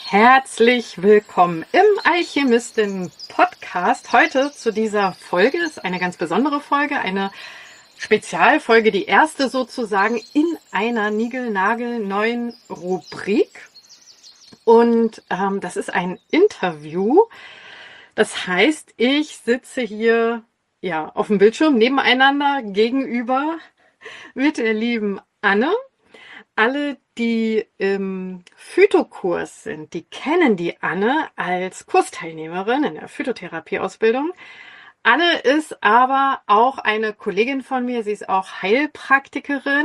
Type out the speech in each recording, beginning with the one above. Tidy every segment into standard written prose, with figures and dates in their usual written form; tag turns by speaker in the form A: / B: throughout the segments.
A: Herzlich willkommen im Alchemistin-Podcast. Heute zu dieser Folge ist eine ganz besondere Folge, eine Spezialfolge, die erste sozusagen in einer niegelnagelneuen Rubrik. Und das ist ein Interview. Das heißt, ich sitze hier auf dem Bildschirm nebeneinander gegenüber mit der lieben Anne. Alle, die im Phytokurs sind, die kennen die Anne als Kursteilnehmerin in der Phytotherapieausbildung. Anne ist aber auch eine Kollegin von mir. Sie ist auch Heilpraktikerin.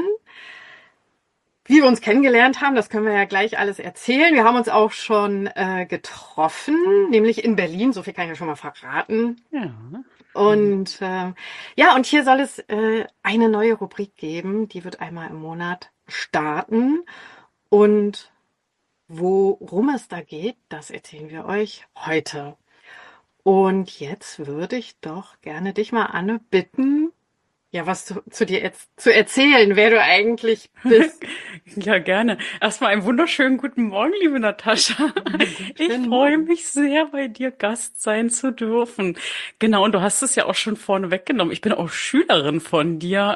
A: Wie wir uns kennengelernt haben, das können wir ja gleich alles erzählen. Wir haben uns auch schon getroffen, nämlich in Berlin. So viel kann ich ja schon mal verraten.
B: Ja.
A: Und und hier soll es eine neue Rubrik geben. Die wird einmal im Monat starten. Und worum es da geht, das erzählen wir euch heute. Und jetzt würde ich doch gerne dich mal, Anne, bitten, was zu dir zu erzählen, wer du eigentlich bist.
B: Ja, gerne. Erstmal einen wunderschönen guten Morgen, liebe Natascha. Ich freue mich sehr, bei dir Gast sein zu dürfen. Genau, und du hast es ja auch schon vorne weggenommen. Ich bin auch Schülerin von dir.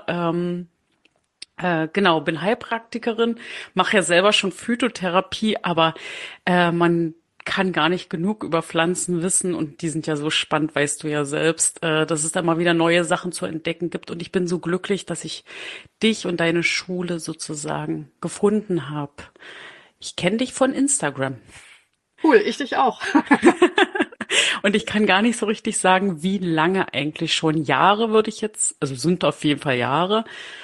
B: Genau, bin Heilpraktikerin, mache ja selber schon Phytotherapie, aber man kann gar nicht genug über Pflanzen wissen und die sind ja so spannend, weißt du ja selbst, dass es da mal wieder neue Sachen zu entdecken gibt und ich bin so glücklich, dass ich dich und deine Schule sozusagen gefunden habe. Ich kenne dich von Instagram.
A: Cool, ich dich auch.
B: Und ich kann gar nicht so richtig sagen, wie lange eigentlich schon. Jahre würde ich jetzt, also sind auf jeden Fall Jahre.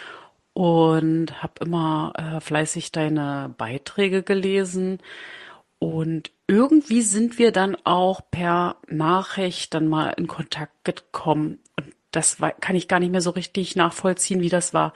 B: Und habe immer fleißig deine Beiträge gelesen. Und irgendwie sind wir dann auch per Nachricht dann mal in Kontakt gekommen. Und kann ich gar nicht mehr so richtig nachvollziehen, wie das war.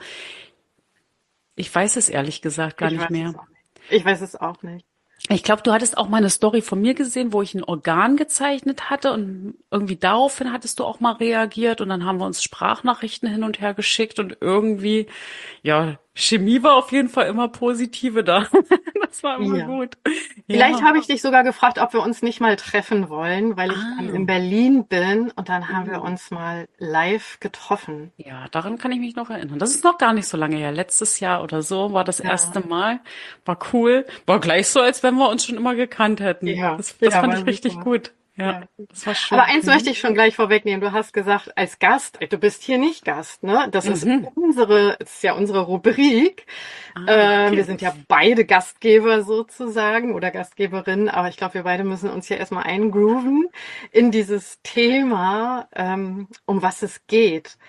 B: Ich weiß es ehrlich gesagt gar nicht mehr.
A: Ich weiß es auch nicht.
B: Ich glaube, du hattest auch mal eine Story von mir gesehen, wo ich ein Organ gezeichnet hatte und irgendwie daraufhin hattest du auch mal reagiert und dann haben wir uns Sprachnachrichten hin und her geschickt und irgendwie, Chemie war auf jeden Fall immer positive da. Das war immer gut.
A: Vielleicht habe ich dich sogar gefragt, ob wir uns nicht mal treffen wollen, weil ich dann in Berlin bin und dann haben wir uns mal live getroffen.
B: Ja, daran kann ich mich noch erinnern. Das ist noch gar nicht so lange her. Letztes Jahr oder so war das erste Mal. War cool. War gleich so, als wenn wir uns schon immer gekannt hätten.
A: Ja,
B: das fand ich richtig gut. Ja, das war schön.
A: Aber eins möchte ich schon gleich vorwegnehmen. Du hast gesagt, als Gast, du bist hier nicht Gast, ne? Das ist unsere Rubrik. Okay. Wir sind ja beide Gastgeber sozusagen oder Gastgeberinnen, aber ich glaube, wir beide müssen uns hier erstmal eingrooven in dieses Thema, um was es geht.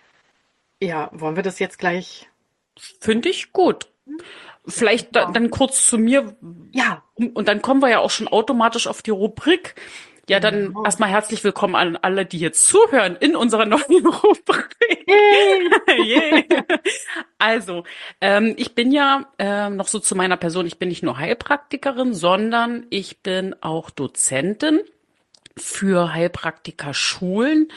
A: Ja, wollen wir das jetzt gleich?
B: Finde ich gut. Vielleicht dann kurz zu mir.
A: Ja.
B: Und dann kommen wir ja auch schon automatisch auf die Rubrik. Ja, dann erstmal herzlich willkommen an alle, die jetzt zuhören in unserer neuen Rubrik. Yeah. Also, ich bin ja noch so zu meiner Person, ich bin nicht nur Heilpraktikerin, sondern ich bin auch Dozentin für Heilpraktikerschulen.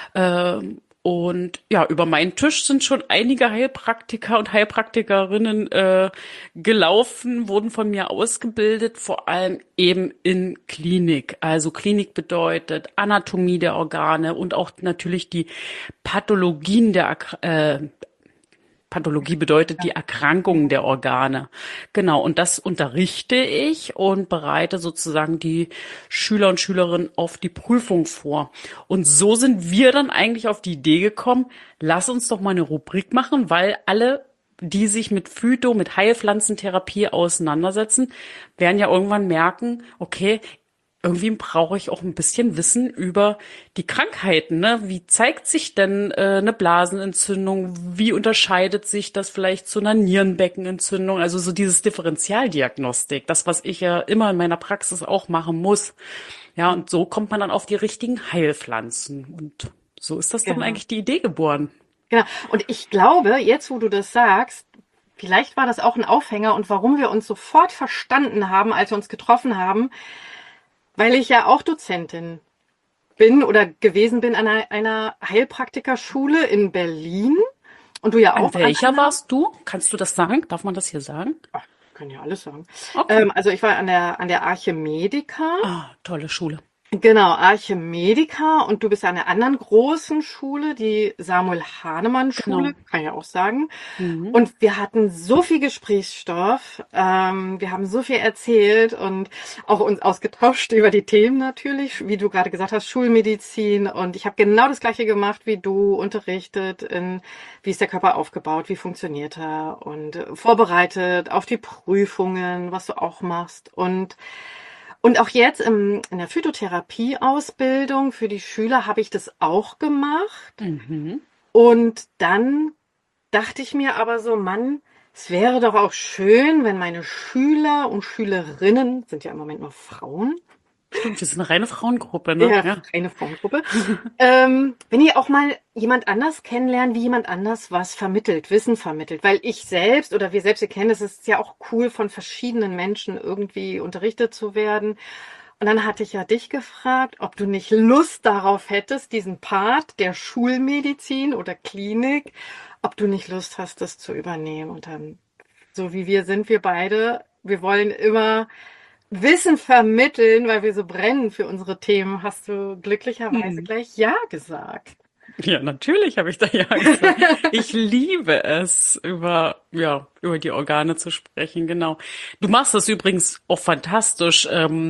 B: Und ja, über meinen Tisch sind schon einige Heilpraktiker und Heilpraktikerinnen gelaufen, wurden von mir ausgebildet, vor allem eben in Klinik. Also Klinik bedeutet Anatomie der Organe und auch natürlich die Pathologien Pathologie bedeutet die Erkrankungen der Organe. Genau, und das unterrichte ich und bereite sozusagen die Schüler und Schülerinnen auf die Prüfung vor. Und so sind wir dann eigentlich auf die Idee gekommen, lass uns doch mal eine Rubrik machen, weil alle, die sich mit mit Heilpflanzentherapie auseinandersetzen, werden ja irgendwann merken, okay, irgendwie brauche ich auch ein bisschen Wissen über die Krankheiten, ne? Wie zeigt sich denn eine Blasenentzündung? Wie unterscheidet sich das vielleicht zu einer Nierenbeckenentzündung? Also so dieses Differentialdiagnostik, das, was ich ja immer in meiner Praxis auch machen muss. Ja, und so kommt man dann auf die richtigen Heilpflanzen. Und so ist das dann eigentlich die Idee geboren.
A: Genau. Und ich glaube, jetzt wo du das sagst, vielleicht war das auch ein Aufhänger und warum wir uns sofort verstanden haben, als wir uns getroffen haben, weil ich ja auch Dozentin bin oder gewesen bin an einer Heilpraktikerschule in Berlin. Und du ja auch.
B: An welcher warst du? Kannst du das sagen? Darf man das hier sagen?
A: Ach, kann ja alles sagen.
B: Okay.
A: Also ich war an der Arche Medica.
B: Ah, tolle Schule.
A: Genau, Arche Medica, und du bist an einer anderen großen Schule, die Samuel Hahnemann Schule,
B: Genau.
A: kann ich ja auch sagen.
B: Mhm.
A: Und wir hatten so viel Gesprächsstoff, wir haben so viel erzählt und auch uns ausgetauscht über die Themen natürlich, wie du gerade gesagt hast, Schulmedizin. Und ich habe genau das Gleiche gemacht wie du, unterrichtet in, wie ist der Körper aufgebaut, wie funktioniert er, und vorbereitet auf die Prüfungen, was du auch machst. Und auch jetzt in der Phytotherapie-Ausbildung für die Schüler habe ich das auch gemacht.
B: Mhm.
A: Und dann dachte ich mir aber so, Mann, es wäre doch auch schön, wenn meine Schüler und Schülerinnen, sind ja im Moment nur Frauen,
B: Stimmt, wir sind eine reine Frauengruppe, ne?
A: ja,
B: Ja.
A: keine Frauengruppe, wenn ihr auch mal jemand anders kennenlernt, wie jemand anders was vermittelt, Wissen vermittelt. Weil ich selbst oder wir selbst, ihr kennt es, ist ja auch cool, von verschiedenen Menschen irgendwie unterrichtet zu werden. Und dann hatte ich ja dich gefragt, ob du nicht Lust darauf hättest, diesen Part der Schulmedizin oder Klinik, ob du nicht Lust hast, das zu übernehmen. Und dann, so wie wir sind, wir beide, wir wollen immer Wissen vermitteln, weil wir so brennen für unsere Themen, hast du glücklicherweise
B: Hm.
A: gleich Ja gesagt.
B: Ja, natürlich habe ich da ja gesagt. Ich liebe es, über die Organe zu sprechen, genau. Du machst das übrigens auch fantastisch.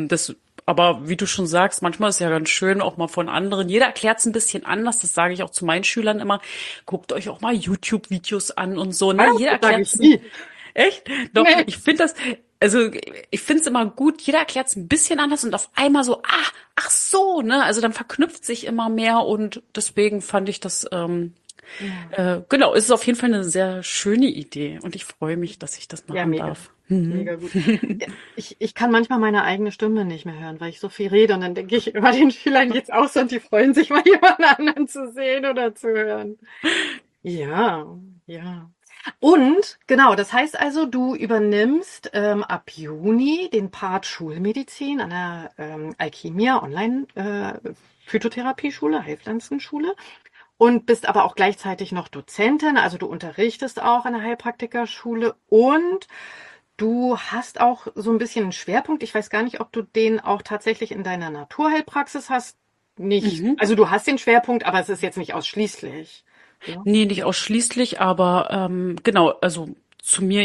B: Aber wie du schon sagst, manchmal ist es ja ganz schön, auch mal von anderen. Jeder erklärt es ein bisschen anders. Das sage ich auch zu meinen Schülern immer. Guckt euch auch mal YouTube-Videos an und so,
A: Ah,
B: ne? Jeder
A: das sage
B: erklärt
A: ich
B: es.
A: nie.
B: Echt? Doch,
A: Nee.
B: ich finde das, also ich finde es immer gut, jeder erklärt es ein bisschen anders und auf einmal so, ach so, ne? Also dann verknüpft sich immer mehr und deswegen fand ich das,
A: Ja,
B: genau, es ist auf jeden Fall eine sehr schöne Idee und ich freue mich, dass ich das
A: ja,
B: machen
A: mega.
B: darf. Mhm.
A: Mega gut. Ja, ich kann manchmal meine eigene Stimme nicht mehr hören, weil ich so viel rede, und dann denke ich immer, den Schülern geht's auch so und die freuen sich mal, jemand anderen zu sehen oder zu hören. Ja, ja. Und genau, das heißt also, du übernimmst ab Juni den Part Schulmedizin an der Alchemia Online Phytotherapieschule, Heilpflanzenschule, und bist aber auch gleichzeitig noch Dozentin, also du unterrichtest auch an der Heilpraktikerschule, und du hast auch so ein bisschen einen Schwerpunkt. Ich weiß gar nicht, ob du den auch tatsächlich in deiner Naturheilpraxis hast. Nicht,
B: Mhm.
A: also du hast den Schwerpunkt, aber es ist jetzt nicht ausschließlich. Ja.
B: Nee, nicht ausschließlich, aber genau, also zu mir,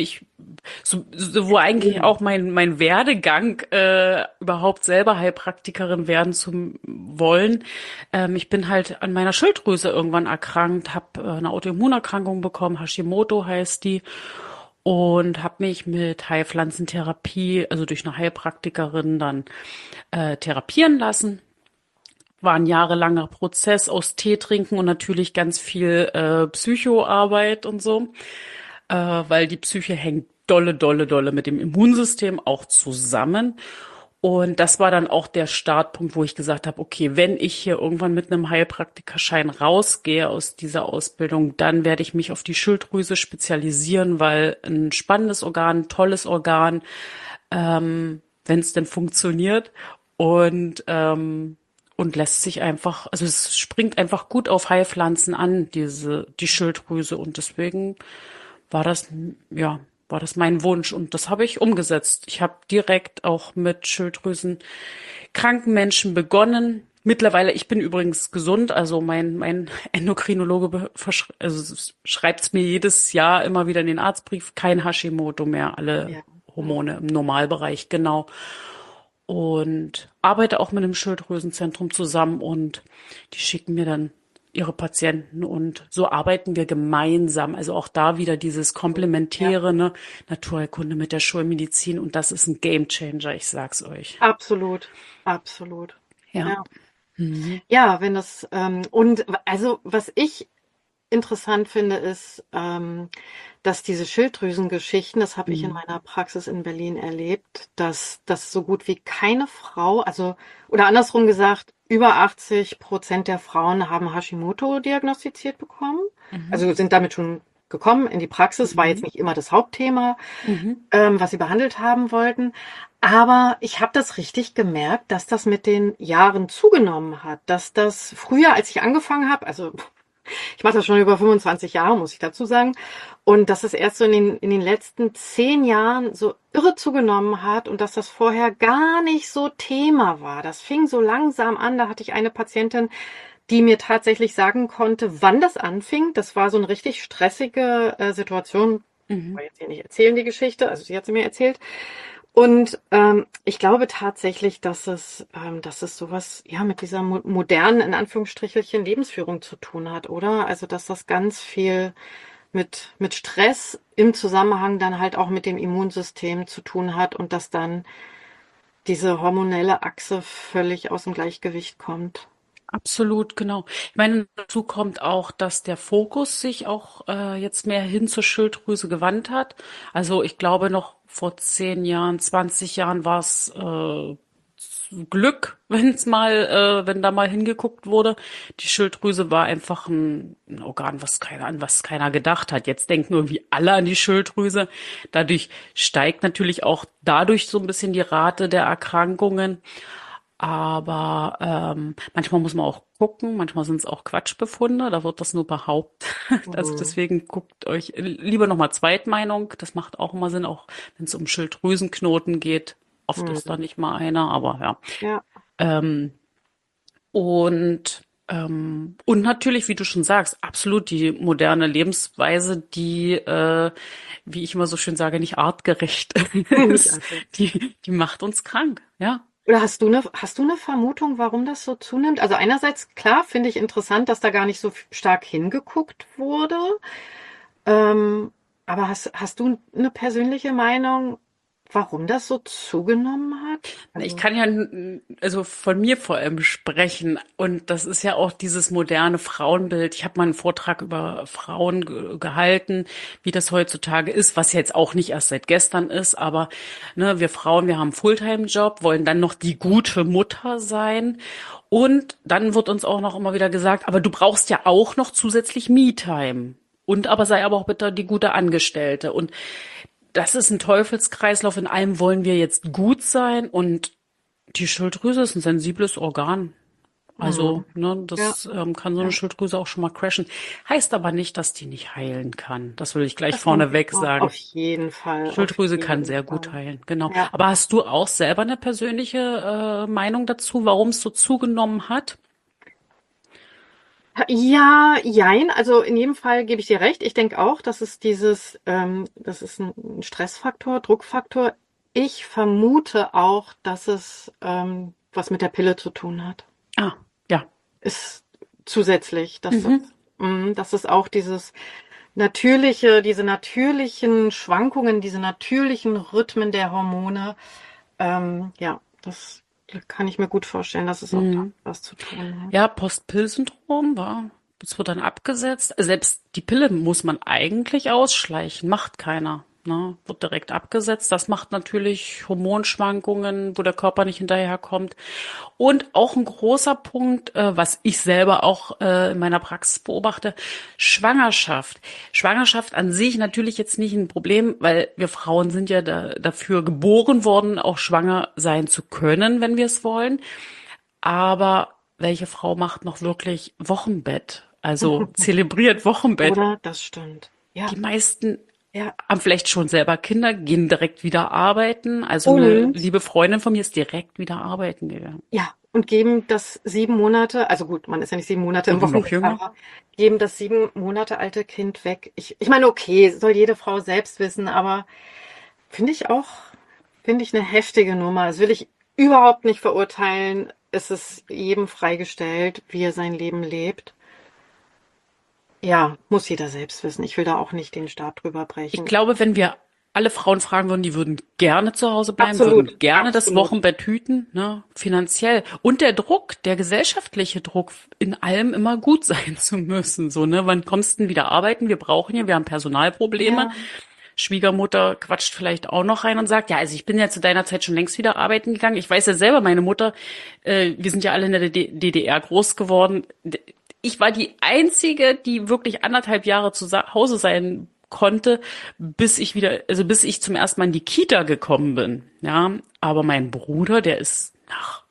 B: wo eigentlich
A: Mhm.
B: auch mein Werdegang überhaupt selber Heilpraktikerin werden zu wollen. Ich bin halt an meiner Schilddrüse irgendwann erkrankt, habe eine Autoimmunerkrankung bekommen, Hashimoto heißt die, und habe mich mit Heilpflanzentherapie, also durch eine Heilpraktikerin dann therapieren lassen. War ein jahrelanger Prozess aus Tee trinken und natürlich ganz viel Psychoarbeit und so, weil die Psyche hängt dolle mit dem Immunsystem auch zusammen. Und das war dann auch der Startpunkt, wo ich gesagt habe, okay, wenn ich hier irgendwann mit einem Heilpraktikerschein rausgehe aus dieser Ausbildung, dann werde ich mich auf die Schilddrüse spezialisieren, weil ein spannendes Organ, ein tolles Organ, wenn es denn funktioniert. Und lässt sich einfach, also es springt einfach gut auf Heilpflanzen an, die Schilddrüse. Und deswegen war das, ja, war das mein Wunsch. Und das habe ich umgesetzt. Ich habe direkt auch mit Schilddrüsenkranken Menschen begonnen. Mittlerweile, ich bin übrigens gesund, also mein Endokrinologe schreibt es mir jedes Jahr immer wieder in den Arztbrief, kein Hashimoto mehr, alle
A: Ja, ja.
B: Hormone im Normalbereich, genau, und arbeite auch mit dem Schilddrüsenzentrum zusammen und die schicken mir dann ihre Patienten und so arbeiten wir gemeinsam. Also auch da wieder dieses
A: Ja,
B: Komplementäre, ne? Naturheilkunde mit der Schulmedizin, und das ist ein Gamechanger, ich sag's euch.
A: absolut, absolut.
B: Ja.
A: Ja,
B: Mhm.
A: ja, wenn das und also was ich interessant finde, ist, dass diese Schilddrüsengeschichten, das habe ich in
B: Mhm.
A: meiner Praxis in Berlin erlebt, dass das so gut wie keine Frau, also, oder andersrum gesagt, über 80% der Frauen haben Hashimoto diagnostiziert bekommen.
B: Mhm.
A: Also sind damit schon gekommen in die Praxis, war jetzt
B: Mhm.
A: nicht immer das Hauptthema,
B: Mhm.
A: was sie behandelt haben wollten. Aber ich habe das richtig gemerkt, dass das mit den Jahren zugenommen hat, dass das früher, als ich angefangen habe, also Ich mache das schon über 25 Jahre, muss ich dazu sagen. Und dass es erst so in den letzten 10 Jahren so irre zugenommen hat und dass das vorher gar nicht so Thema war. Das fing so langsam an. Da hatte ich eine Patientin, die mir tatsächlich sagen konnte, wann das anfing. Das war so eine richtig stressige Situation. Ich
B: Mhm.
A: will jetzt hier nicht erzählen, die Geschichte. Also sie hat sie mir erzählt. Und ich glaube tatsächlich, dass es sowas ja mit dieser modernen, in Anführungsstrichelchen, Lebensführung zu tun hat, oder? Also dass das ganz viel mit Stress im Zusammenhang dann halt auch mit dem Immunsystem zu tun hat und dass dann diese hormonelle Achse völlig aus dem Gleichgewicht kommt.
B: Absolut, genau. Ich meine, dazu kommt auch, dass der Fokus sich auch jetzt mehr hin zur Schilddrüse gewandt hat. Also ich glaube, noch vor 10 Jahren, 20 Jahren war es Glück, wenn da mal hingeguckt wurde. Die Schilddrüse war einfach ein Organ, an was keiner gedacht hat. Jetzt denken irgendwie alle an die Schilddrüse. Dadurch steigt natürlich auch dadurch so ein bisschen die Rate der Erkrankungen. Aber manchmal muss man auch gucken, manchmal sind es auch Quatschbefunde, da wird das nur behauptet. Also
A: Mhm.
B: deswegen guckt euch lieber nochmal Zweitmeinung, das macht auch immer Sinn, auch wenn es um Schilddrüsenknoten geht. Oft ist da
A: Mhm.
B: nicht mal einer, aber ja.
A: Ja.
B: Ähm, und natürlich, wie du schon sagst, absolut die moderne Lebensweise, wie ich immer so schön sage, nicht artgerecht
A: Nicht
B: ist,
A: artig.
B: die macht uns krank, ja.
A: Oder hast du eine Vermutung, warum das so zunimmt? Also einerseits, klar, finde ich interessant, dass da gar nicht so stark hingeguckt wurde. Ähm, aber hast du eine persönliche Meinung, warum das so zugenommen hat?
B: Ich
A: Also,
B: kann ja also von mir vor allem sprechen und das ist ja auch dieses moderne Frauenbild. Ich habe mal einen Vortrag über Frauen gehalten, wie das heutzutage ist, was jetzt auch nicht erst seit gestern ist, aber ne, wir Frauen, wir haben einen Fulltime-Job, wollen dann noch die gute Mutter sein und dann wird uns auch noch immer wieder gesagt, aber du brauchst ja auch noch zusätzlich Me-Time. Und aber sei aber auch bitte die gute Angestellte. Und das ist ein Teufelskreislauf. In allem wollen wir jetzt gut sein und die Schilddrüse ist ein sensibles Organ. Also,
A: mhm.
B: ne,
A: Ja,
B: das kann so eine
A: ja,
B: Schilddrüse auch schon mal crashen. Heißt aber nicht, dass die nicht heilen kann. Das will ich gleich
A: das denke ich
B: vorneweg
A: auch.
B: sagen.
A: Auf jeden Fall, auf
B: Schilddrüse kann
A: jeden
B: sehr gut
A: Fall.
B: heilen, genau.
A: Ja.
B: Aber hast du auch selber eine persönliche Meinung dazu, warum es so zugenommen hat?
A: Ja, jein. Also in jedem Fall gebe ich dir recht. Ich denke auch, das ist ein Stressfaktor, Druckfaktor. Ich vermute auch, dass es was mit der Pille zu tun hat.
B: Ah, ja.
A: Ist zusätzlich,
B: Mhm.
A: dass es auch diese natürlichen Schwankungen, diese natürlichen Rhythmen der Hormone, ja, das kann ich mir gut vorstellen, dass es auch damit
B: Mhm.
A: was zu tun hat.
B: Ja, Post-Pill-Syndrom war. Das wird dann abgesetzt. Selbst die Pille muss man eigentlich ausschleichen, macht keiner. Ne? Wird direkt abgesetzt. Das macht natürlich Hormonschwankungen, wo der Körper nicht hinterherkommt. Und auch ein großer Punkt, was ich selber auch in meiner Praxis beobachte, Schwangerschaft. Schwangerschaft an sich natürlich jetzt nicht ein Problem, weil wir Frauen sind ja dafür geboren worden, auch schwanger sein zu können, wenn wir es wollen. Aber welche Frau macht noch wirklich Wochenbett? Also zelebriert Wochenbett.
A: Oder? Das stimmt. Ja,
B: Die meisten
A: ja.
B: haben vielleicht schon selber Kinder, gehen direkt wieder arbeiten. Also eine
A: Und
B: liebe Freundin von mir ist direkt wieder arbeiten gegangen.
A: ja, und geben das 7 Monate, also gut, man ist ja nicht 7 Monate im
B: Noch
A: Wochenbett,
B: jünger.
A: aber geben das 7 Monate alte Kind weg. Ich meine, okay, soll jede Frau selbst wissen, aber finde ich auch, finde ich eine heftige Nummer. Das will ich überhaupt nicht verurteilen. Es ist jedem freigestellt, wie er sein Leben lebt. Ja, muss jeder selbst wissen. Ich will da auch nicht den Stab drüber
B: Ich
A: brechen.
B: glaube, wenn wir alle Frauen fragen würden, die würden gerne zu Hause bleiben, würden
A: Absolut,
B: gerne das
A: absolut.
B: Wochenbett hüten, ne, finanziell. Und der Druck, der gesellschaftliche Druck, in allem immer gut sein zu müssen, so, ne, wann kommst du denn wieder arbeiten? Wir haben Personalprobleme.
A: Ja,
B: Schwiegermutter quatscht vielleicht auch noch rein und sagt, ja, also ich bin ja zu deiner Zeit schon längst wieder arbeiten gegangen. Ich weiß ja selber, meine Mutter, wir sind ja alle in der DDR groß geworden. Ich war die Einzige, die wirklich 1,5 Jahre zu Hause sein konnte, bis ich zum ersten Mal in die Kita gekommen bin. Ja, aber mein Bruder, der ist nach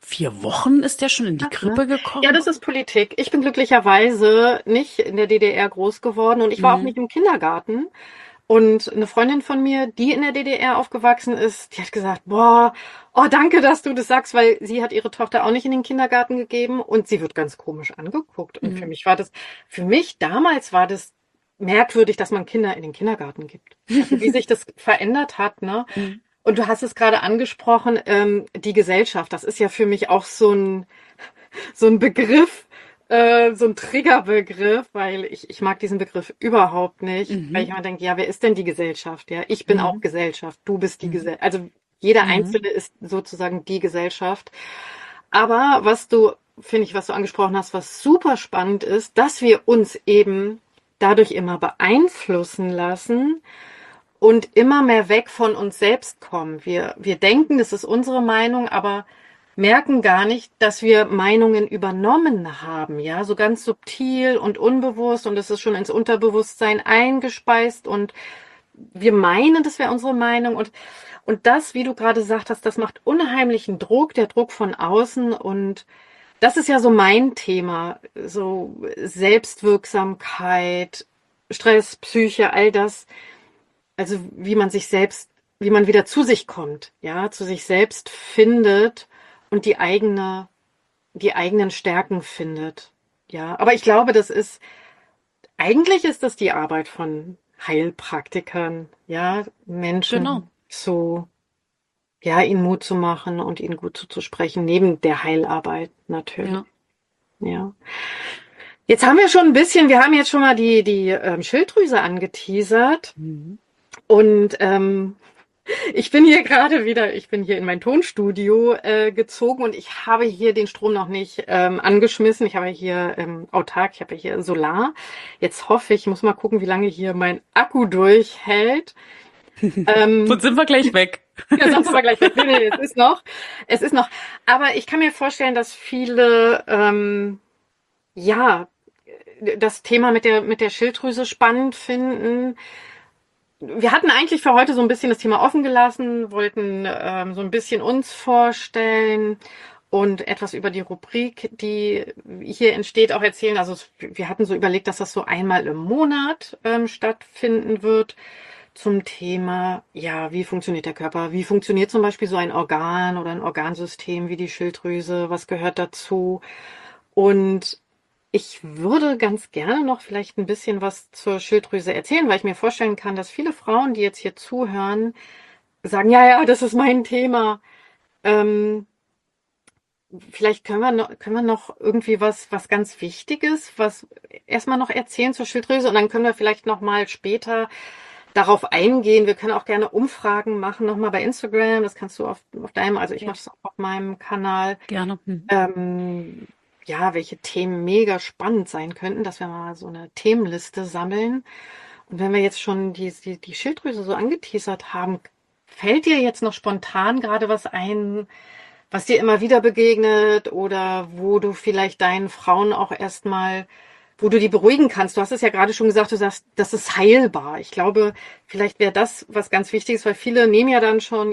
B: 4 Wochen ist der schon in die
A: Krass, ne?
B: Krippe
A: Ja,
B: gekommen?
A: das ist Politik. Ich bin glücklicherweise nicht in der DDR groß geworden und ich war auch
B: Mhm.
A: nicht im Kindergarten. Und eine Freundin von mir, die in der DDR aufgewachsen ist, die hat gesagt, boah, oh, danke, dass du das sagst, weil sie hat ihre Tochter auch nicht in den Kindergarten gegeben und sie wird ganz komisch angeguckt. Und
B: Mhm.
A: für mich damals war das merkwürdig, dass man Kinder in den Kindergarten gibt. Also wie sich das verändert hat, ne?
B: Mhm.
A: Und du hast es gerade angesprochen, die Gesellschaft, das ist ja für mich auch so ein Begriff, so ein Triggerbegriff, weil ich mag diesen Begriff überhaupt nicht, weil ich
B: Mhm.
A: immer denke, ja, wer ist denn die Gesellschaft? Ja, ich bin auch
B: Mhm.
A: Gesellschaft, du bist die
B: Mhm.
A: Gesellschaft. Also jeder
B: Mhm.
A: Einzelne ist sozusagen die Gesellschaft. Aber was du, finde ich, was du angesprochen hast, was super spannend ist, dass wir uns eben dadurch immer beeinflussen lassen und immer mehr weg von uns selbst kommen. Wir denken, das ist unsere Meinung, aber merken gar nicht, dass wir Meinungen übernommen haben, ja, so ganz subtil und unbewusst und es ist schon ins Unterbewusstsein eingespeist und wir meinen, das wäre unsere Meinung und das, wie du gerade gesagt hast, das macht unheimlichen Druck, der Druck von außen und das ist ja so mein Thema, so Selbstwirksamkeit, Stress, Psyche, all das, also wie man wieder zu sich kommt, ja, zu sich selbst findet und die eigenen Stärken findet. Ja, aber ich glaube, eigentlich ist das die Arbeit von Heilpraktikern, ja,
B: Genau.
A: Menschen ja, ihnen Mut zu machen und ihnen gut zuzusprechen, neben der Heilarbeit natürlich,
B: Ja.
A: ja. Jetzt haben wir haben jetzt schon mal die Schilddrüse angeteasert
B: Mhm.
A: und ich bin hier in mein Tonstudio gezogen und ich habe hier den Strom noch nicht angeschmissen. Ich habe hier autark, ich habe hier Solar. Jetzt hoffe ich, ich muss mal gucken, wie lange hier mein Akku durchhält.
B: Sonst
A: Ähm,
B: sind wir gleich weg.
A: ja, sonst aber
B: So.
A: gleich weg. Nee, es ist noch. Aber ich kann mir vorstellen, dass viele, ja, das Thema mit der Schilddrüse spannend finden. Wir hatten eigentlich für heute so ein bisschen das Thema offen gelassen, wollten so ein bisschen uns vorstellen und etwas über die Rubrik, die hier entsteht, auch erzählen. Also wir hatten so überlegt, dass das so einmal im Monat stattfinden wird zum Thema, ja, wie funktioniert der Körper? Wie funktioniert zum Beispiel so ein Organ oder ein Organsystem wie die Schilddrüse? Was gehört dazu? Und ich würde ganz gerne noch vielleicht ein bisschen was zur Schilddrüse erzählen, weil ich mir vorstellen kann, dass viele Frauen, die jetzt hier zuhören, sagen, ja, ja, das ist mein Thema. Ähm, Vielleicht können wir noch irgendwie was ganz Wichtiges, was erstmal noch erzählen zur Schilddrüse und dann können wir vielleicht noch mal später darauf eingehen. Wir können auch gerne Umfragen machen, noch mal bei Instagram. Das kannst du auf deinem, also ich
B: Ja,
A: mache das auch auf meinem Kanal.
B: gerne. Mhm.
A: Ähm, ja, welche Themen mega spannend sein könnten, dass wir mal so eine Themenliste sammeln. Und wenn wir jetzt schon die Schilddrüse so angeteasert haben, fällt dir jetzt noch spontan gerade was ein, was dir immer wieder begegnet oder wo du vielleicht deinen Frauen auch erstmal, wo du die beruhigen kannst? Du hast es ja gerade schon gesagt, du sagst, das ist heilbar. Ich glaube, vielleicht wäre das was ganz Wichtiges, weil viele nehmen ja dann schon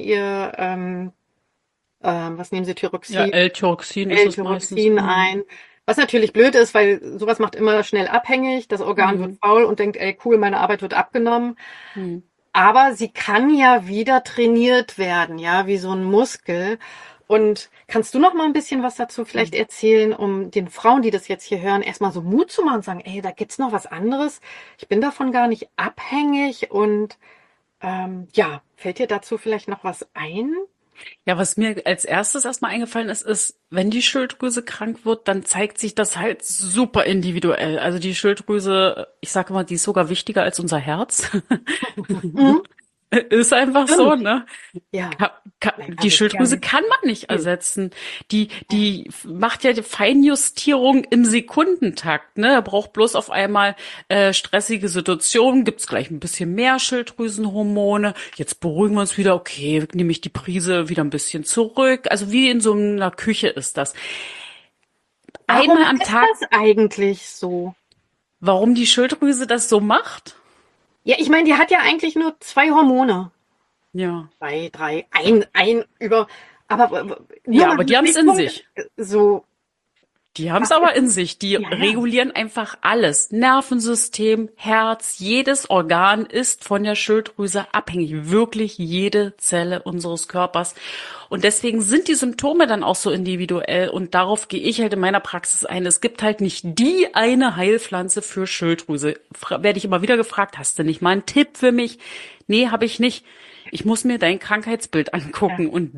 A: was nehmen sie,
B: Ja,
A: Thyroxin,
B: L-Tyroxin ist es meistens.
A: L-Tyroxin
B: Mhm.
A: ein. Was natürlich blöd ist, weil sowas macht immer schnell abhängig. Das Organ wird
B: Mhm.
A: faul und denkt, ey, cool, meine Arbeit wird abgenommen.
B: Mhm.
A: Aber sie kann ja wieder trainiert werden, ja, wie so ein Muskel. Und kannst du noch mal ein bisschen was dazu vielleicht
B: Mhm.
A: erzählen, um den Frauen, die das jetzt hier hören, erstmal so Mut zu machen und sagen, ey, da gibt's noch was anderes. Ich bin davon gar nicht abhängig und ja, fällt dir dazu vielleicht noch was ein?
B: Ja, was mir als erstes erstmal eingefallen ist, ist, wenn die Schilddrüse krank wird, dann zeigt sich das halt super individuell. Also die Schilddrüse, ich sage mal, die ist sogar wichtiger als unser Herz.
A: Mhm.
B: Ist einfach so,
A: Stimmt.
B: ne?
A: Ja. Naja,
B: Die
A: wir haben
B: Schilddrüse
A: ja
B: kann man nicht
A: viel.
B: ersetzen.
A: Ja.
B: Die macht ja die Feinjustierung im Sekundentakt, ne? Er braucht bloß auf einmal stressige Situationen, gibt's gleich ein bisschen mehr Schilddrüsenhormone. Jetzt beruhigen wir uns wieder, okay, nehme ich die Prise wieder ein bisschen zurück. Also wie in so einer Küche ist das.
A: Warum
B: Einmal am
A: ist
B: Tag,
A: das eigentlich so?
B: warum die Schilddrüse das so macht?
A: Ja, ich meine, die hat ja eigentlich nur zwei Hormone.
B: Ja.
A: Zwei, drei, ein Aber nur
B: Ja,
A: mal
B: aber
A: so
B: die haben es in
A: Stichpunkt,
B: sich.
A: so,
B: Die haben es
A: was
B: aber
A: ist,
B: in sich. Die
A: ja, ja,
B: regulieren einfach alles. Nervensystem, Herz, jedes Organ ist von der Schilddrüse abhängig. Wirklich jede Zelle unseres Körpers. Und deswegen sind die Symptome dann auch so individuell. Und darauf gehe ich halt in meiner Praxis ein. Es gibt halt nicht die eine Heilpflanze für Schilddrüse. Werde ich immer wieder gefragt, hast du nicht mal einen Tipp für mich? Nee, habe ich nicht. Ich muss mir dein Krankheitsbild
A: ja,
B: angucken und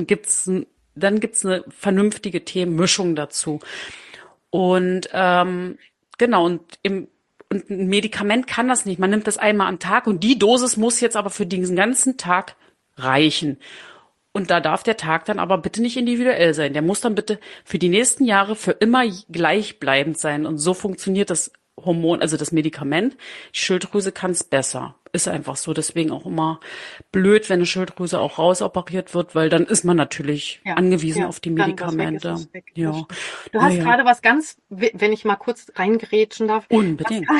B: dann gibt's eine vernünftige Themenmischung dazu. Und genau, und ein Medikament kann das nicht. Man nimmt das einmal am Tag und die Dosis muss jetzt aber für diesen ganzen Tag reichen. Und da darf der Tag dann aber bitte nicht individuell sein. Der muss dann bitte für die nächsten Jahre für immer gleichbleibend sein. Und so funktioniert das Hormon, also das Medikament. Die Schilddrüse kann es besser. Ist einfach so. Deswegen auch immer blöd, wenn eine Schilddrüse auch rausoperiert wird, weil dann ist man natürlich
A: ja,
B: angewiesen
A: ja,
B: auf die
A: dann das weg ist
B: Medikamente.
A: es weg. Das
B: Ja,
A: stimmt. Du hast
B: naja,
A: gerade was ganz, wenn ich mal kurz reingrätschen darf, was,
B: unbedingt.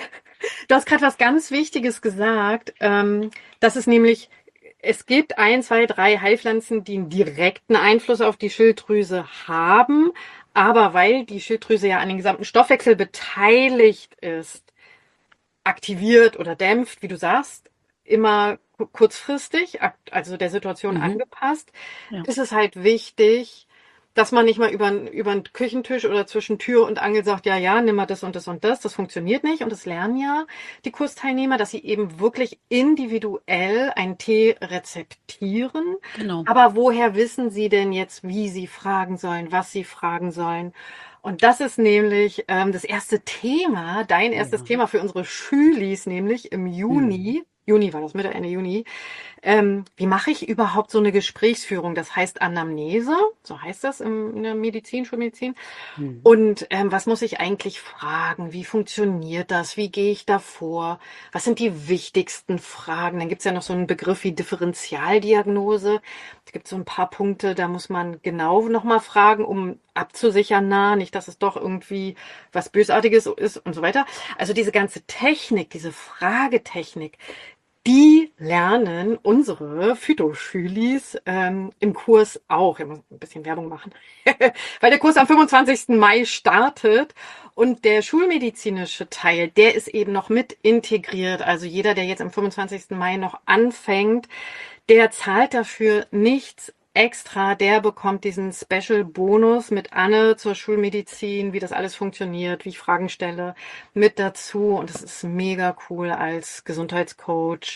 A: du hast gerade was ganz Wichtiges gesagt. Das ist nämlich, es gibt ein, zwei, drei Heilpflanzen, die einen direkten Einfluss auf die Schilddrüse haben, aber weil die Schilddrüse ja an den gesamten Stoffwechsel beteiligt ist, aktiviert oder dämpft, wie du sagst, immer kurzfristig, also der Situation
B: Mhm,
A: angepasst,
B: ja.
A: ist es halt wichtig, dass man nicht mal über den Küchentisch oder zwischen Tür und Angel sagt, ja, ja, nimm mal das und das und das. Das funktioniert nicht. Und das lernen ja die Kursteilnehmer, dass sie eben wirklich individuell einen Tee rezeptieren.
B: Genau.
A: Aber woher wissen sie denn jetzt, wie sie fragen sollen, was sie fragen sollen? Und das ist nämlich das erste Thema, dein erstes
B: Ja.
A: Thema für unsere Schülis, nämlich im
B: Mhm.
A: Juni war das, Mitte, Ende Juni, wie mache ich überhaupt so eine Gesprächsführung? Das heißt Anamnese, so heißt das in der Medizin, Schulmedizin.
B: Mhm.
A: Und was muss ich eigentlich fragen? Wie funktioniert das? Wie gehe ich da vor? Was sind die wichtigsten Fragen? Dann gibt's ja noch so einen Begriff wie Differentialdiagnose. Da gibt's so ein paar Punkte, da muss man genau nochmal fragen, um abzusichern, nicht, dass es doch irgendwie was Bösartiges ist und so weiter. Also diese ganze Technik, diese Fragetechnik, die lernen unsere Phytoschülis im Kurs auch. Ich muss ein bisschen Werbung machen, weil der Kurs am 25. Mai startet und der schulmedizinische Teil, der ist eben noch mit integriert. Also jeder, der jetzt am 25. Mai noch anfängt, der zahlt dafür nichts extra. Der bekommt diesen Special-Bonus mit Anne zur Schulmedizin, wie das alles funktioniert, wie ich Fragen stelle, mit dazu. Und das ist mega cool als Gesundheitscoach,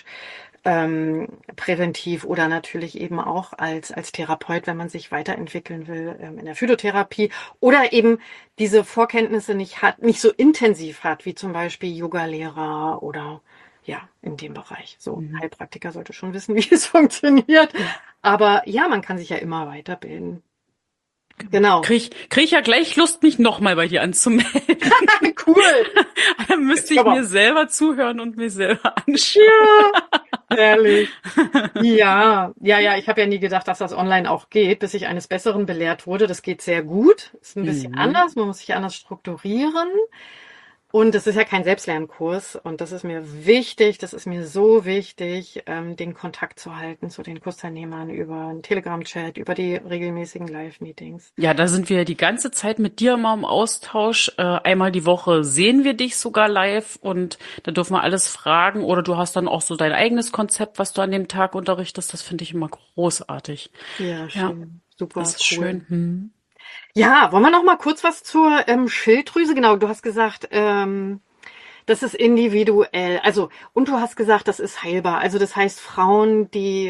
A: präventiv oder natürlich eben auch als Therapeut, wenn man sich weiterentwickeln will, in der Phytotherapie oder eben diese Vorkenntnisse nicht hat, nicht so intensiv hat, wie zum Beispiel Yogalehrer oder ja, in dem Bereich. So, ein
B: Mhm.
A: Heilpraktiker sollte schon wissen, wie es funktioniert. Aber ja, man kann sich ja immer weiterbilden.
B: Genau.
A: Genau.
B: Krieg ich ja gleich Lust, mich nochmal bei dir anzumelden.
A: Cool.
B: Dann müsste ich mir
A: Aber
B: selber zuhören und mir selber anschauen.
A: ja, herrlich. Ja, ja, ja, ich habe ja nie gedacht, dass das online auch geht, bis ich eines Besseren belehrt wurde. Das geht sehr gut. Ist ein bisschen
B: Mhm.
A: anders, man muss sich anders strukturieren. Und es ist ja kein Selbstlernkurs und das ist mir wichtig, das ist mir so wichtig, den Kontakt zu halten zu den Kursteilnehmern über einen Telegram-Chat, über die regelmäßigen Live-Meetings.
B: Ja, da sind wir die ganze Zeit mit dir immer im Austausch. Einmal die Woche sehen wir dich sogar live und da dürfen wir alles fragen. Oder du hast dann auch so dein eigenes Konzept, was du an dem Tag unterrichtest. Das finde ich immer großartig.
A: Ja,
B: Ja,
A: schön.
B: das
A: Super
B: ist
A: cool.
B: schön. Hm.
A: Ja, wollen wir noch mal kurz was zur Schilddrüse? Genau, du hast gesagt, das ist individuell. Also, und du hast gesagt, das ist heilbar. Also, das heißt, Frauen, die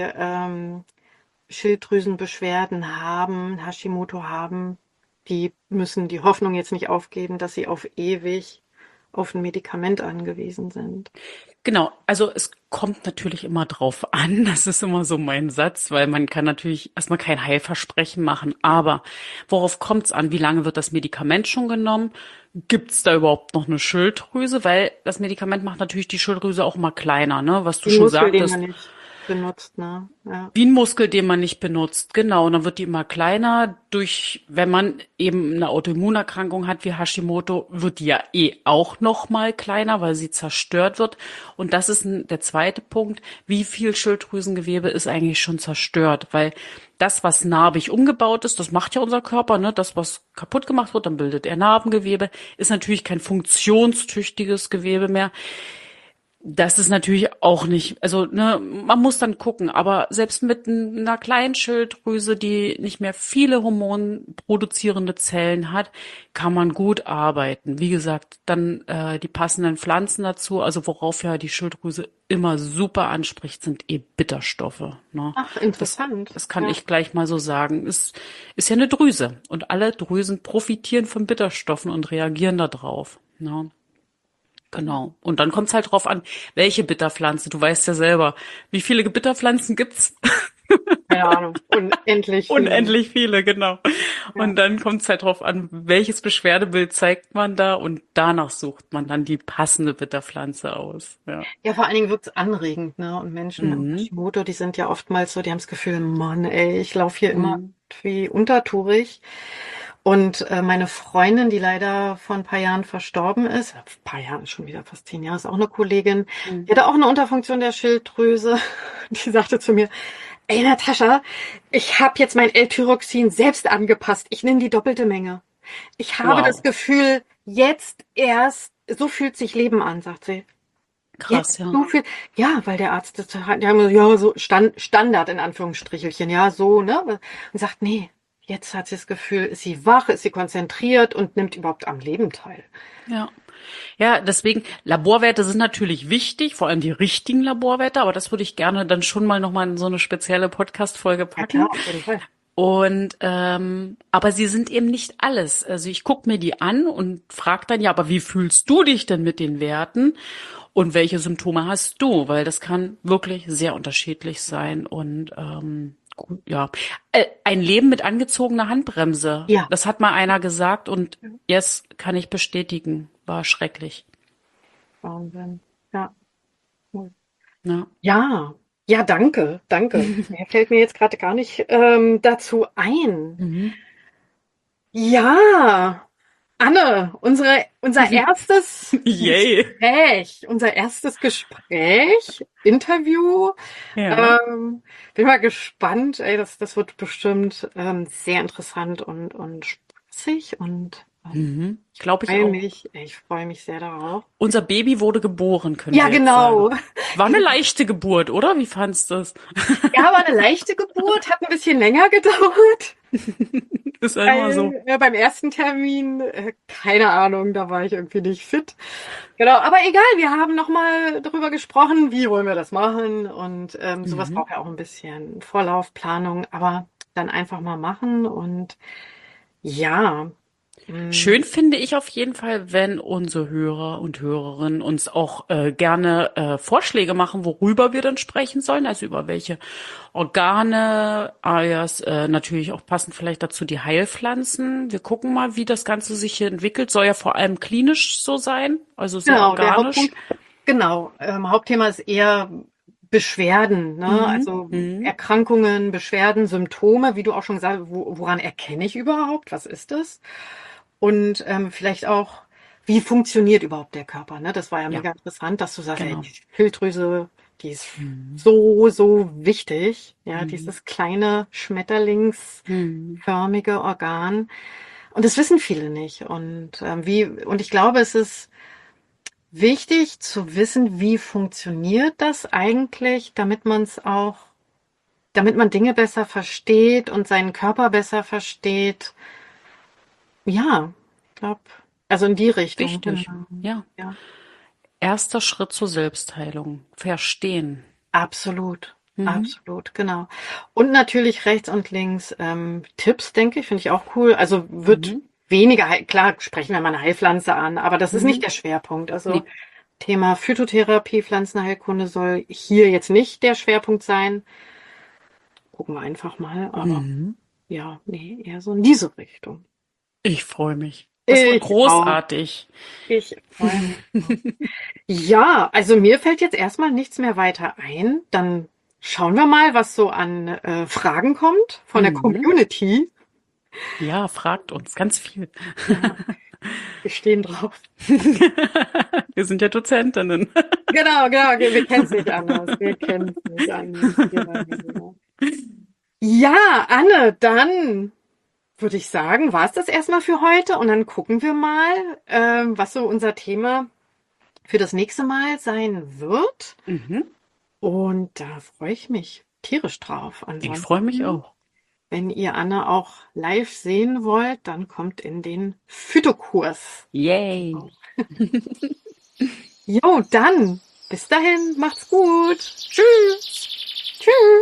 A: Schilddrüsenbeschwerden haben, Hashimoto haben, die müssen die Hoffnung jetzt nicht aufgeben, dass sie auf ewig auf ein Medikament angewiesen sind.
B: Genau, also es kommt natürlich immer drauf an, das ist immer so mein Satz, weil man kann natürlich erstmal kein Heilversprechen machen,
A: Ja.
B: aber worauf kommt es an? Wie lange wird das Medikament schon genommen? Gibt es da überhaupt noch eine Schilddrüse? Weil das Medikament macht natürlich die Schilddrüse auch immer kleiner, ne? Was du
A: Die
B: schon
A: Muskeldinger
B: sagtest.
A: nicht. benutzt, ne? Ja.
B: Wie ein Muskel, den man nicht benutzt, genau. Und dann wird die immer kleiner. Wenn man eben eine Autoimmunerkrankung hat wie Hashimoto, wird die ja auch noch mal kleiner, weil sie zerstört wird. Und das ist der zweite Punkt. Wie viel Schilddrüsengewebe ist eigentlich schon zerstört? Weil das, was narbig umgebaut ist, das macht ja unser Körper, ne? Das, was kaputt gemacht wird, dann bildet er Narbengewebe, ist natürlich kein funktionstüchtiges Gewebe mehr. Das ist natürlich auch nicht, also ne, man muss dann gucken, aber selbst mit einer kleinen Schilddrüse, die nicht mehr viele hormonproduzierende Zellen hat, kann man gut arbeiten. Wie gesagt, dann die passenden Pflanzen dazu, also worauf ja die Schilddrüse immer super anspricht, sind Bitterstoffe. Ne?
A: Ach,
B: Das,
A: interessant.
B: das kann
A: Ja.
B: ich gleich mal so sagen. Ist ja eine Drüse und alle Drüsen profitieren von Bitterstoffen und reagieren da drauf. Ne? Genau. Und dann kommt es halt drauf an, welche Bitterpflanze. Du weißt ja selber, wie viele Bitterpflanzen gibt's?
A: Keine Ahnung. Unendlich viele.
B: Unendlich viele, genau.
A: Ja.
B: Und dann kommt es halt drauf an, welches Beschwerdebild zeigt man da und danach sucht man dann die passende Bitterpflanze aus. Ja.
A: Ja, vor allen Dingen wirkt's anregend, ne? Und Menschen mit
B: Mhm.
A: Hashimoto, die sind ja oftmals so, die haben das Gefühl, Mann, ey, ich laufe hier immer
B: Mhm.
A: wie untertourig. Und meine Freundin, die leider vor ein paar Jahren verstorben ist, ein paar Jahren ist schon wieder fast 10 Jahre, ist auch eine Kollegin, die hatte auch eine Unterfunktion der Schilddrüse. Die sagte zu mir, ey Natascha, ich habe jetzt mein L-Tyroxin selbst angepasst. Ich nehme die doppelte Menge. Ich habe das
B: Wow.
A: Gefühl, jetzt erst, so fühlt sich Leben an, sagt sie.
B: Krass,
A: Jetzt
B: ja.
A: so viel, ja, weil der Arzt, die haben gesagt, ja, so Standard in Anführungsstrichelchen, ja, so, ne? Und sagt, nee, jetzt hat sie das Gefühl, ist sie wach, ist sie konzentriert und nimmt überhaupt am Leben teil.
B: Ja. Ja, deswegen, Laborwerte sind natürlich wichtig, vor allem die richtigen Laborwerte, aber das würde ich gerne dann schon mal nochmal in so eine spezielle Podcast-Folge
A: Ja, klar,
B: packen.
A: auf jeden Fall.
B: Und aber sie sind eben nicht alles. Also ich gucke mir die an und frage dann, ja, aber wie fühlst du dich denn mit den Werten? Und welche Symptome hast du? Weil das kann wirklich sehr unterschiedlich sein. Und gut, ja, ein Leben mit angezogener Handbremse.
A: Ja,
B: Das hat mal einer gesagt und yes, kann ich bestätigen. War schrecklich.
A: Wahnsinn. Ja, cool.
B: Ja.
A: Ja, ja, danke, danke. Mehr fällt mir jetzt gerade gar nicht dazu ein.
B: Mhm.
A: Ja, Anne,
B: Yay.
A: Unser erstes Gespräch, Interview.
B: Ja.
A: Ähm, bin mal gespannt. Ey, das wird bestimmt sehr interessant und spaßig und
B: Mhm. Glaube ich auch.
A: ich freue mich sehr darauf.
B: Unser Baby wurde geboren, können
A: Ja,
B: wir jetzt sagen.
A: genau.
B: War eine leichte Geburt, oder? Wie fandst du das?
A: Ja, war eine leichte Geburt, hat ein bisschen länger gedauert.
B: Ist ja immer so.
A: Beim ersten Termin, keine Ahnung, da war ich irgendwie nicht fit. Genau, aber egal, wir haben nochmal darüber gesprochen, wie wollen wir das machen und sowas
B: Mhm.
A: braucht ja auch ein bisschen Vorlauf, Planung, aber dann einfach mal machen und ja,
B: Schön finde ich auf jeden Fall, wenn unsere Hörer und Hörerinnen uns auch gerne Vorschläge machen, worüber wir dann sprechen sollen, also über welche Organe, alias natürlich auch passend vielleicht dazu die Heilpflanzen. Wir gucken mal, wie das Ganze sich hier entwickelt. Soll ja vor allem klinisch so sein, also sehr
A: genau,
B: organisch.
A: Hauptthema ist eher Beschwerden, ne?
B: Mhm.
A: Also
B: Mhm.
A: Erkrankungen, Beschwerden, Symptome, wie du auch schon gesagt hast, woran erkenne ich überhaupt? Was ist das? Und vielleicht auch, wie funktioniert überhaupt der Körper? Ne? Das war ja
B: Ja,
A: mega interessant, dass du sagst, ey,
B: genau.
A: die Schilddrüse, die ist
B: Mhm.
A: so, so wichtig. Ja,
B: Mhm.
A: dieses kleine
B: Mhm.
A: schmetterlingsförmige Organ. Und das wissen viele nicht. Und ich glaube, es ist wichtig zu wissen, wie funktioniert das eigentlich, damit man Dinge besser versteht und seinen Körper besser versteht. Ja, ich glaube, also in die Richtung,
B: Wichtig.
A: genau.
B: Ja.
A: Ja,
B: Erster Schritt zur Selbstheilung. Verstehen.
A: absolut.
B: Mhm.
A: Absolut, genau. Und natürlich rechts und links Tipps, denke ich, finde ich auch cool. Also wird
B: Mhm.
A: weniger, klar, sprechen wir mal eine Heilpflanze an, aber das ist nicht
B: Mhm.
A: der Schwerpunkt. Also
B: Nee.
A: Thema Phytotherapie, Pflanzenheilkunde soll hier jetzt nicht der Schwerpunkt sein. Gucken wir einfach mal, aber
B: Mhm.
A: ja, nee, eher so in diese Richtung.
B: Ich freue mich. Das wird
A: Ich auch.
B: großartig.
A: Ich freue mich auch. Ja, also mir fällt jetzt erstmal nichts mehr weiter ein. Dann schauen wir mal, was so an Fragen kommt von der
B: Mhm.
A: Community.
B: Ja, fragt uns ganz viel.
A: Ja, wir stehen drauf.
B: Wir sind ja Dozentinnen.
A: Genau, genau, wir kennen es nicht anders. Wir kennen es nicht anders. Ja, genau. Ja, Anne, dann würde ich sagen, war es das erstmal für heute und dann gucken wir mal, was so unser Thema für das nächste Mal sein wird.
B: Mhm.
A: Und da freue ich mich tierisch drauf.
B: Ich freue mich
A: Ansonsten,
B: auch.
A: wenn ihr Anne auch live sehen wollt, dann kommt in den Phytokurs.
B: Yay.
A: Jo, dann bis dahin, macht's gut.
B: Tschüss.
A: Tschüss.